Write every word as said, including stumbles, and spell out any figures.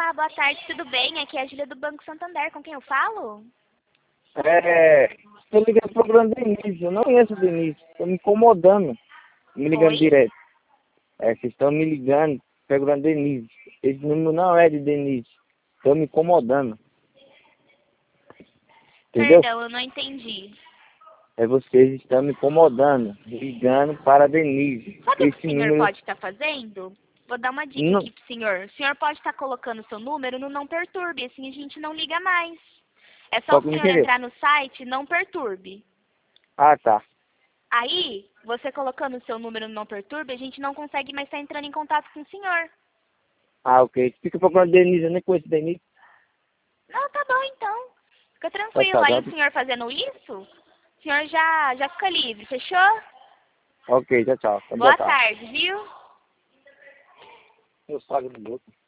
Olá, boa tarde, tudo bem? Aqui é a Júlia do Banco Santander, com quem eu falo? É, tô ligando pro programa Denise, eu não conheço o Denise, tô me incomodando, me ligando Oi? direto. É, vocês estão me ligando, programa Denise. Esse número não é de Denise, tô me incomodando, entendeu? Perdão, eu não entendi. É vocês estão me incomodando, ligando para a Denise. Sabe o que o Esse senhor número pode estar fazendo? Vou dar uma dica não... aqui pro senhor. O senhor pode estar colocando o seu número no Não Perturbe, assim a gente não liga mais. É só Qual o que me senhor interessa? entrar no site Não Perturbe. Ah, tá. Aí, você colocando o seu número no Não Perturbe, a gente não consegue mais estar entrando em contato com o senhor. Ah, ok. Fica procurando Denise, eu nem conheço Denise. Não, tá bom então. Fica Tá, tranquilo. tá, Aí tá. o senhor fazendo isso, o senhor já, já fica livre, fechou? Ok, tchau, tchau. Boa Boa tarde. tarde, viu? Eu saio do outro.